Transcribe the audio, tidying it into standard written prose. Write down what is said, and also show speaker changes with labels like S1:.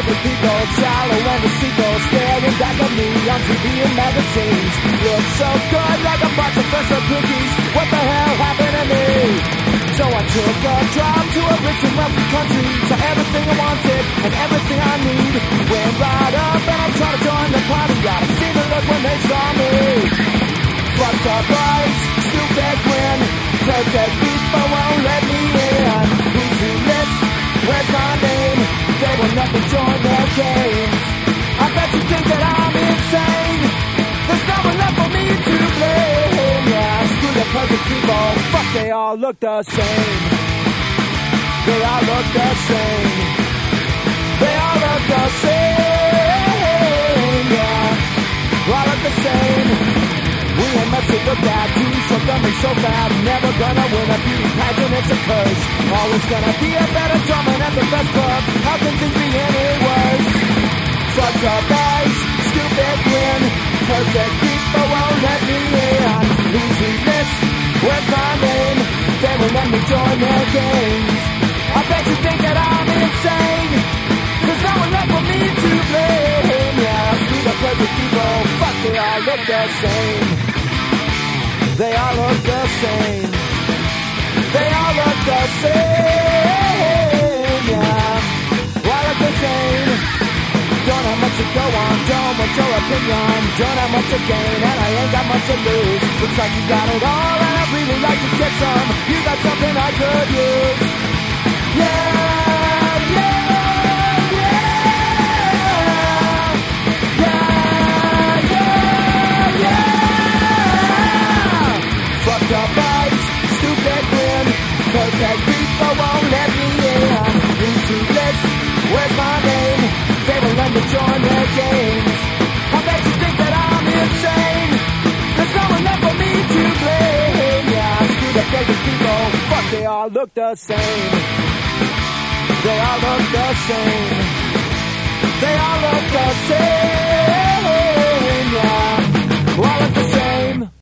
S1: public people, shallow and the seagulls staring back at me on TV and magazines. Look so good like a bunch of fresh cookies. What the hell happened to me? So I took a job to a rich and wealthy country, to everything I wanted and everything I need. Went right up and I tried to join the party. Gotta see the look when they saw me. Fucked up eyes, stupid grin, perfect people won't let me in. Who's who list? Where's my name? They will never join their games. I bet you think that I'm insane. There's no one left for me to blame. Yeah, screw the perfect people. Fuck, they all look the same. They all look the same. They all look the same. Yeah, all look the same. We ain't much to look at, too, so dumb and so bad. Never gonna win a beauty pageant, it's a curse. Always gonna be a better drummer at the best club. How can things be any worse? Fucked up eyes, stupid grin, perfect people won't let me in. Losing this, where's my name? They won't let me join their games. I bet you think that I'm insane. There's no one left for me to blame. Yeah, screw the perfect people, fuck, they all look the same. They all look the same. They all look the same. Yeah, all look the same. Don't have much to go on, don't want your opinion. Don't have much to gain, and I ain't got much to lose. Looks like you got it all, and I'd really like to get some. You got something I could use. Yeah, yeah, yeah, yeah, yeah, yeah. Fucked up eyes, stupid grin, perfect people won't let me in. Into this, where's my name? They won't let me join their games. I bet you think that I'm insane. There's no one left for me to blame. Yeah, screw the perfect people. Fuck, they all look the same. They all look the same. They all look the same.